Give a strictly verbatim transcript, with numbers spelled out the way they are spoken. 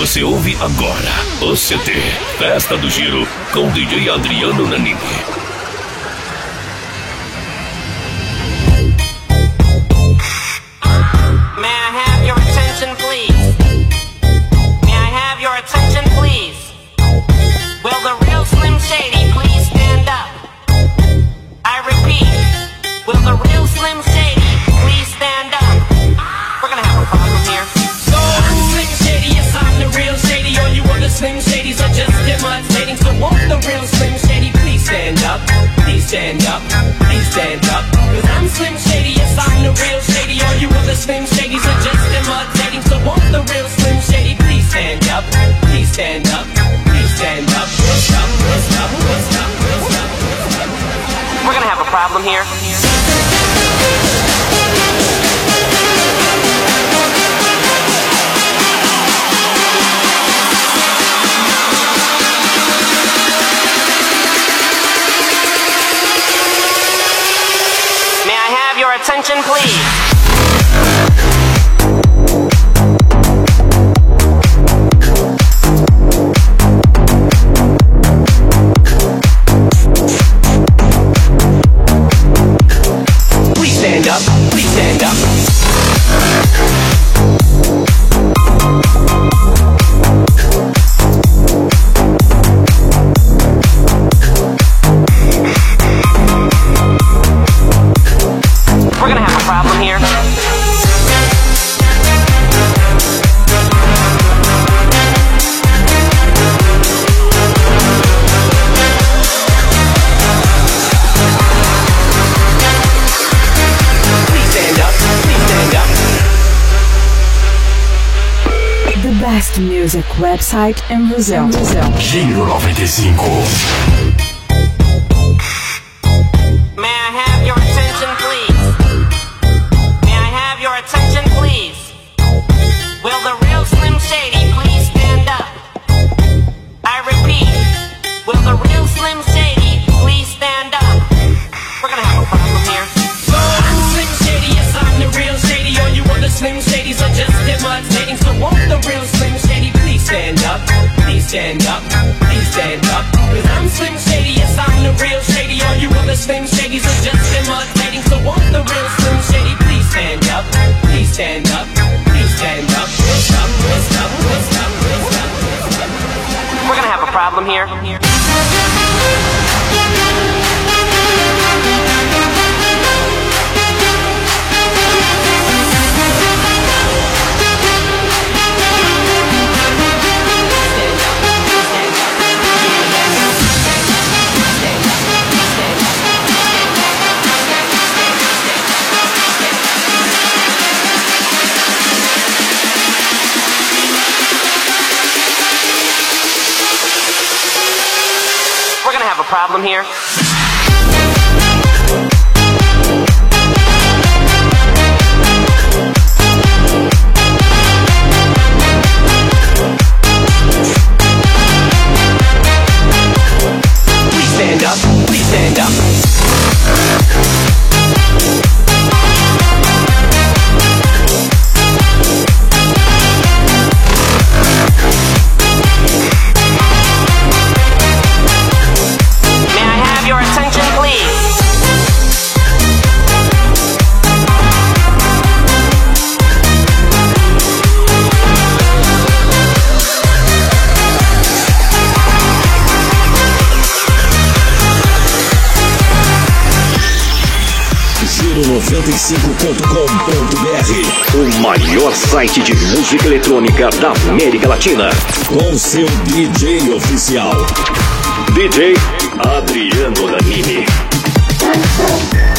Você ouve agora o C D Festa do Giro com D J Adriano Nanini. Will the real Slim Shady please stand up? I repeat, will the real Slim Shady please stand up? We're gonna have a problem here. So I'm Slim Shady, yes I'm the real Shady. All you other Slim Shadys are just imitating. So won't the real Slim Shady please stand up? Please stand up, please stand up. Cause I'm Slim Shady, yes I'm the real Shady. All you other Slim Shadys are just imitating. So won't the real Slim Shady please stand up? Please stand up, please stand up. What's up, what's up, what's up, what's up, what's up? We're gonna have a problem here. May I have your attention, please? Stand up, please stand up. We're gonna have a problem here. Best music website in Brazil. Giro noventa e cinco. May I have your attention, please? May I have your attention, please? Will the real Slim Shady please stand up? I repeat, will the real Slim Shady please stand up? We're gonna have a problem here. So I'm Slim Shady, yes I'm the real Shady. All you other Slim Shadys are just imitating. So won't the real Slim Shady please stand up? Please stand up, please stand up. Cause I'm Slim Shady, yes I'm the real Shady. All you other Slim Shadys are just imitating. So won't the real Slim Shady please stand up? Please stand up, please stand up. What's up, what's up, what's up, what's up, what's up? We're gonna have a problem here. We're gonna have a problem here. Please stand up, please stand up. Your attention, please. Giro noventa e cinco ponto com ponto B R, o maior site de música eletrônica da América Latina, com seu D J oficial, D J Adriano Nanini.